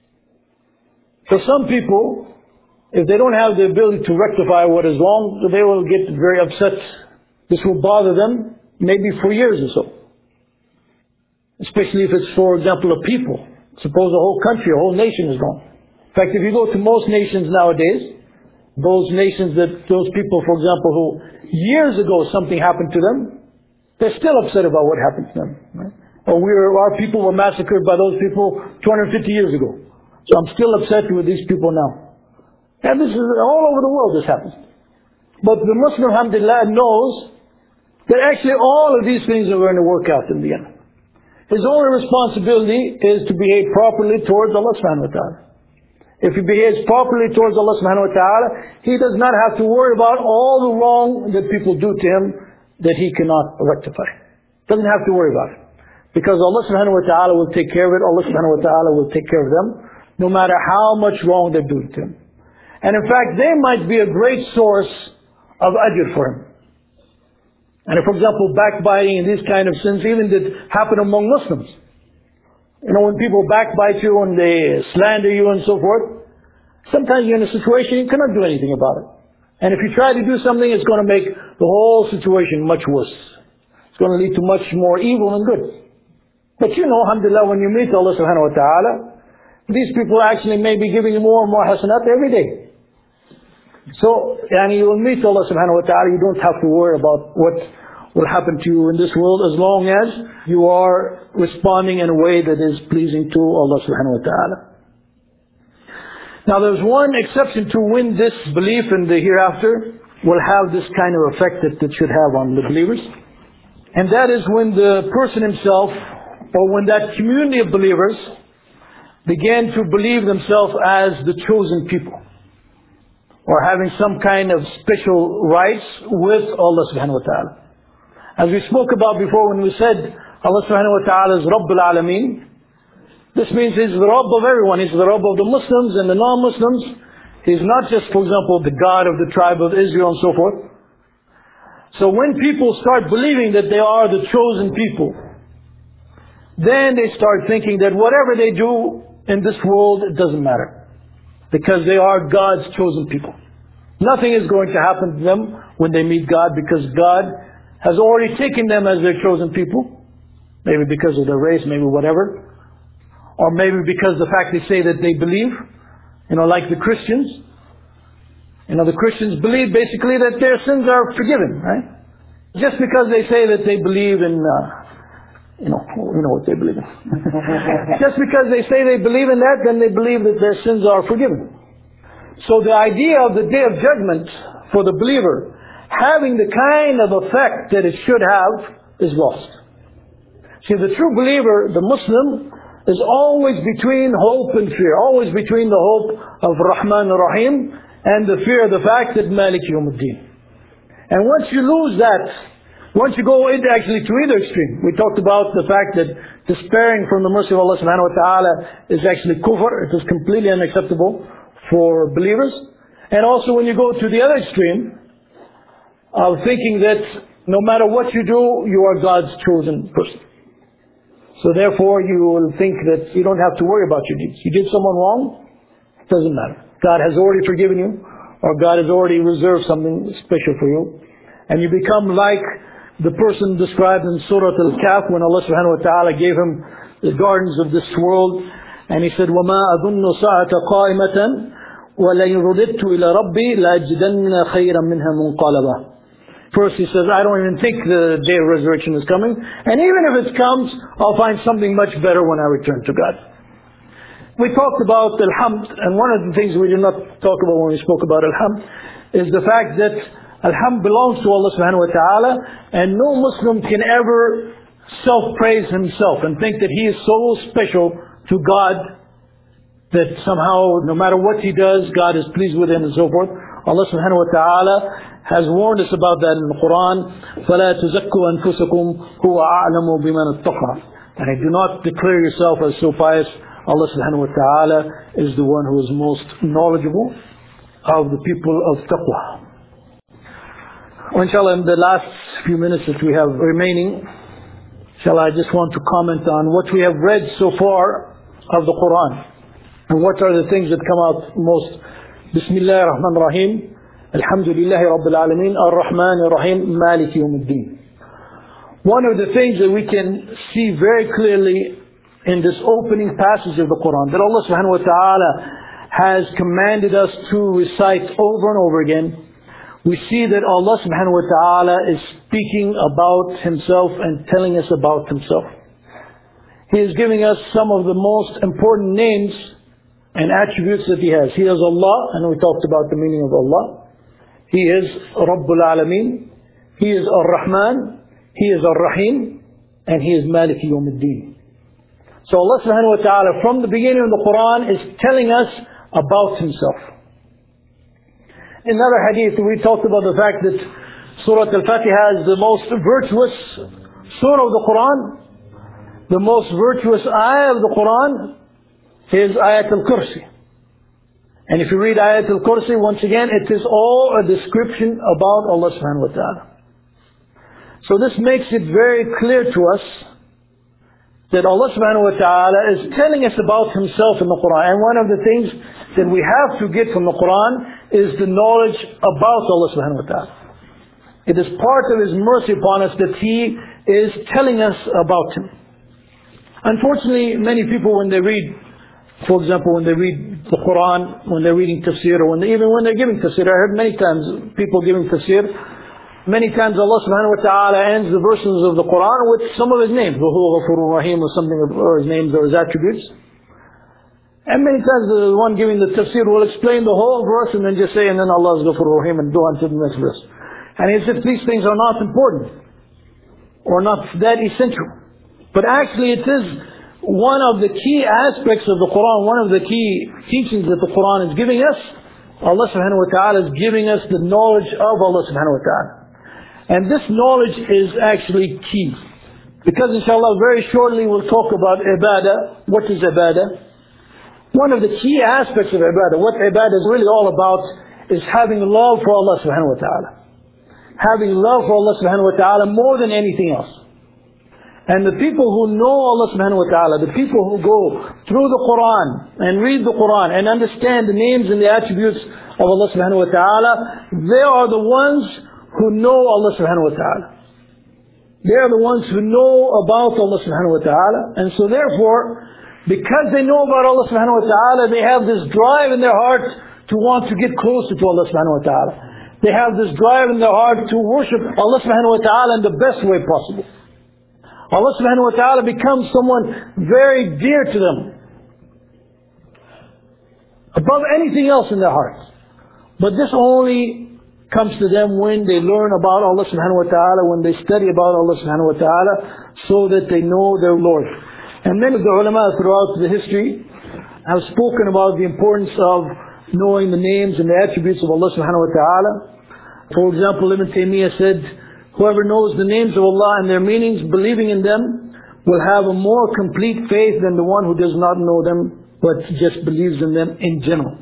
For some people, if they don't have the ability to rectify what is wrong, they will get very upset. This will bother them maybe for years or so. Especially if it's, for example, a people. Suppose a whole country, a whole nation is gone. In fact, if you go to most nations nowadays, those nations that, those people, for example, who years ago something happened to them, they're still upset about what happened to them. Right? Or our people were massacred by those people 250 years ago. So I'm still upset with these people now. And this is all over the world this happens. But the Muslim, alhamdulillah, knows that actually all of these things are going to work out in the end. His only responsibility is to behave properly towards Allah subhanahu wa ta'ala. If he behaves properly towards Allah subhanahu wa ta'ala, he does not have to worry about all the wrong that people do to him that he cannot rectify. Doesn't have to worry about it. Because Allah subhanahu wa ta'ala will take care of it. Allah subhanahu wa ta'ala will take care of them, no matter how much wrong they're doing to him. And in fact, they might be a great source of ajr for him. And if, for example, backbiting and these kind of sins even did happen among Muslims. You know, when people backbite you and they slander you and so forth, sometimes you're in a situation you cannot do anything about it. And if you try to do something, it's going to make the whole situation much worse. It's going to lead to much more evil than good. But you know, alhamdulillah, when you meet Allah subhanahu wa ta'ala, these people actually may be giving you more and more hasanat every day. So, you will meet Allah subhanahu wa ta'ala. You don't have to worry about what will happen to you in this world as long as you are responding in a way that is pleasing to Allah subhanahu wa ta'ala. Now there's one exception to when this belief in the hereafter will have this kind of effect that it should have on the believers. And that is when the person himself, or when that community of believers began to believe themselves as the chosen people, or having some kind of special rights with Allah subhanahu wa ta'ala. As we spoke about before when we said Allah subhanahu wa ta'ala is Rabbul Alameen, this means He's the Rabb of everyone. He's the Rabb of the Muslims and the non-Muslims. He's not just, for example, the God of the tribe of Israel and so forth. So when people start believing that they are the chosen people, then they start thinking that whatever they do in this world, it doesn't matter. Because they are God's chosen people. Nothing is going to happen to them when they meet God, because God has already taken them as their chosen people. Maybe because of their race, maybe whatever. Or maybe because the fact they say that they believe. Like the Christians. The Christians believe basically that their sins are forgiven, right? Just because they say that they believe in, what they believe in. Just because they say they believe in that, then they believe that their sins are forgiven. So the idea of the Day of Judgment for the believer having the kind of effect that it should have is lost. See, the true believer, the Muslim, is always between hope and fear. Always between the hope of Rahman Rahim and the fear of the fact that Malik Yawmuddin. And once you lose that, once you go into actually to either extreme, we talked about the fact that despairing from the mercy of Allah subhanahu wa ta'ala is actually kufr. It is completely unacceptable for believers. And also when you go to the other extreme of thinking that no matter what you do, you are God's chosen person. So therefore you will think that you don't have to worry about your deeds. You did someone wrong, it doesn't matter. God has already forgiven you, or God has already reserved something special for you. And you become like the person described in Surah Al-Kahf when Allah subhanahu wa ta'ala gave him the gardens of this world. And he said, وَمَا أَظُنُّ سَاعَةَ قَائِمَةً وَلَئِنْ رُدِدْتُ إِلَى رَبِّي لَأَجِدَنَّ خَيْرًا مِنْهَا مُنْقَلَبًا. First he says, I don't even think the day of resurrection is coming. And even if it comes, I'll find something much better when I return to God. We talked about Alhamd, and one of the things we did not talk about when we spoke about Alhamd is the fact that Alhamd belongs to Allah subhanahu wa ta'ala, and no Muslim can ever self-praise himself and think that he is so special to God that somehow no matter what he does, God is pleased with him and so forth. Allah subhanahu wa ta'ala has warned us about that in the Quran. فَلَا تُزَكُّوا أَنفُسَكُمْ هُوَ أَعْلَمُ بِمَنِ اتَّقَى. And do not declare yourself as so pious. Allah subhanahu wa ta'ala is the one who is most knowledgeable of the people of taqwa. Inshallah, in the last few minutes that we have remaining, inshallah, I just want to comment on what we have read so far of the Quran. And what are the things that come out most. Bismillah ar-Rahman ar-Rahim. Alhamdulillahi Rabbil Alameen. Ar-Rahman ar-Rahim. Malik Yawmuddin. One of the things that we can see very clearly in this opening passage of the Quran, that Allah subhanahu wa ta'ala has commanded us to recite over and over again, we see that Allah subhanahu wa ta'ala is speaking about Himself and telling us about Himself. He is giving us some of the most important names and attributes that He has. He is Allah, and we talked about the meaning of Allah. He is Rabbul Alameen. He is Ar-Rahman. He is Ar-Rahim. And He is Malik Yawmuddin. So Allah subhanahu wa ta'ala from the beginning of the Quran is telling us about Himself. In another hadith we talked about the fact that Surah Al-Fatiha is the most virtuous surah of the Quran. The most virtuous ayah of the Quran is Ayat Al-Kursi. And if you read Ayat Al-Kursi, once again, it is all a description about Allah subhanahu wa ta'ala. So this makes it very clear to us that Allah subhanahu wa ta'ala is telling us about Himself in the Quran. And one of the things that we have to get from the Quran is the knowledge about Allah subhanahu wa ta'ala. It is part of His mercy upon us that He is telling us about Him. Unfortunately, many people when they read, for example, when they read the Quran, when they're reading tafsir, or even when they're giving tafsir, I heard many times people giving tafsir, many times Allah subhanahu wa ta'ala ends the verses of the Quran with some of His names, وَهُوَ غَفُورٌ رَحِيمٌ, or something of His names or His attributes. And many times the one giving the tafsir will explain the whole verse and then just say, and then Allah is Ghafur Rahim, and go on to the next verse. And as if these things are not important or not that essential. But actually it is one of the key aspects of the Quran, one of the key teachings that the Quran is giving us. Allah subhanahu wa ta'ala is giving us the knowledge of Allah subhanahu wa ta'ala. And this knowledge is actually key. Because inshallah very shortly we'll talk about ibadah. What is ibadah? One of the key aspects of ibadah, what ibadah is really all about, is having love for Allah subhanahu wa ta'ala. having love for Allah subhanahu wa ta'ala more than anything else. And the people who know Allah subhanahu wa ta'ala, the people who go through the Quran and read the Quran and understand the names and the attributes of Allah subhanahu wa ta'ala, they are the ones who know Allah subhanahu wa ta'ala. They are the ones who know about Allah subhanahu wa ta'ala. And so therefore, because they know about Allah subhanahu wa ta'ala, they have this drive in their heart to want to get closer to Allah subhanahu wa ta'ala. They have this drive in their heart to worship Allah subhanahu wa ta'ala in the best way possible. Allah subhanahu wa ta'ala becomes someone very dear to them, above anything else in their hearts. But this only comes to them when they learn about Allah subhanahu wa ta'ala, when they study about Allah subhanahu wa ta'ala, so that they know their Lord. And many of the ulama throughout the history have spoken about the importance of knowing the names and the attributes of Allah subhanahu wa ta'ala. For example, Ibn Taymiyyah said, whoever knows the names of Allah and their meanings, believing in them, will have a more complete faith than the one who does not know them, but just believes in them in general.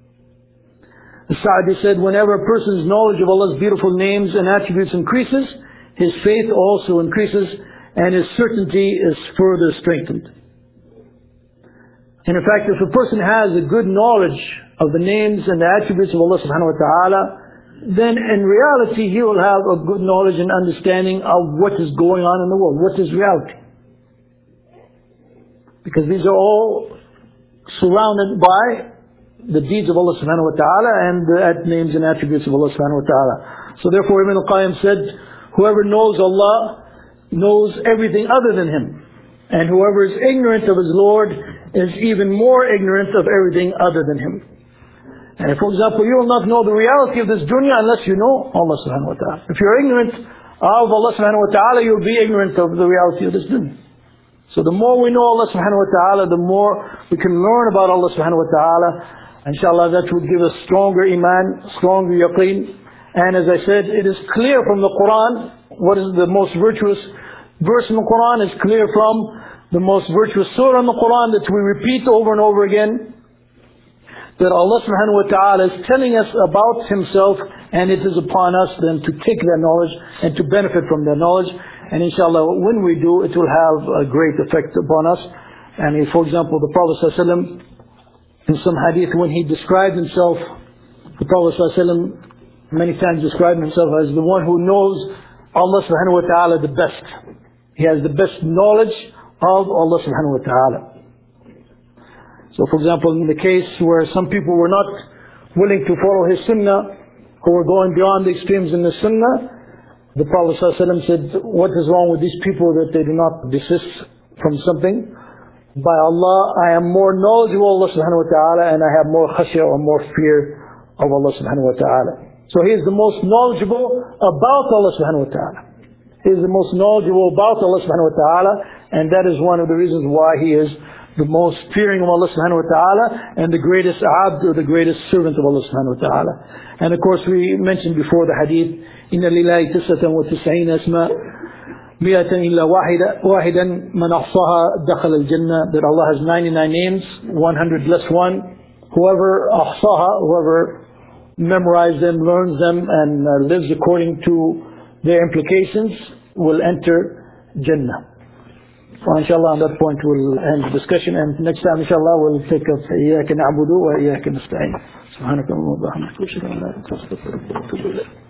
Sa'di said, whenever a person's knowledge of Allah's beautiful names and attributes increases, his faith also increases, and his certainty is further strengthened. And in fact, if a person has a good knowledge of the names and the attributes of Allah subhanahu wa ta'ala, then in reality he will have a good knowledge and understanding of what is going on in the world, what is reality. Because these are all surrounded by the deeds of Allah subhanahu wa ta'ala and the names and attributes of Allah subhanahu wa ta'ala. So therefore Ibn al-Qayyim said, whoever knows Allah knows everything other than Him. And whoever is ignorant of his Lord is even more ignorant of everything other than Him. And for example, you will not know the reality of this dunya unless you know Allah subhanahu wa ta'ala. If you're ignorant of Allah subhanahu wa ta'ala, you'll be ignorant of the reality of this dunya. So the more we know Allah subhanahu wa ta'ala, the more we can learn about Allah subhanahu wa ta'ala. Inshallah, that would give us stronger iman, stronger yaqeen. And as I said, it is clear from the Quran, what is the most virtuous verse in the Quran is clear from the most virtuous surah in the Quran that we repeat over and over again, that Allah subhanahu wa ta'ala is telling us about Himself, and it is upon us then to take that knowledge and to benefit from that knowledge. And inshallah, when we do, it will have a great effect upon us. And for example, the Prophet ﷺ, in some hadith, when he described himself, the Prophet ﷺ many times described himself as the one who knows Allah subhanahu wa ta'ala the best. He has the best knowledge of Allah subhanahu wa ta'ala. So for example, in the case where some people were not willing to follow his sunnah, who were going beyond the extremes in the sunnah, the Prophet ﷺ said, what is wrong with these people that they do not desist from something? By Allah, I am more knowledgeable of Allah subhanahu wa ta'ala, and I have more khashya or more fear of Allah subhanahu wa ta'ala. So he is the most knowledgeable about Allah subhanahu wa ta'ala. He is the most knowledgeable about Allah subhanahu wa ta'ala, and that is one of the reasons why he is the most fearing of Allah subhanahu wa ta'ala and the greatest abd, or the greatest servant of Allah subhanahu wa ta'ala. And of course we mentioned before the hadith, إِنَّ لِلَّهِ 99 أسماء 100 إلا واحدا من أحصاها دخل الجنة, that Allah has 99 names, 100 less one. Whoever أحصاها, whoever memorizes them, learns them, and lives according to their implications, will enter Jannah. So inshallah, on that point we'll end the discussion, and next time inshallah we'll take up إياك نعبد وإياك نستعين. سبحانك اللهم وبحمدك أشهد أن لا إله إلا أنت أستغفرك وأتوب إليك.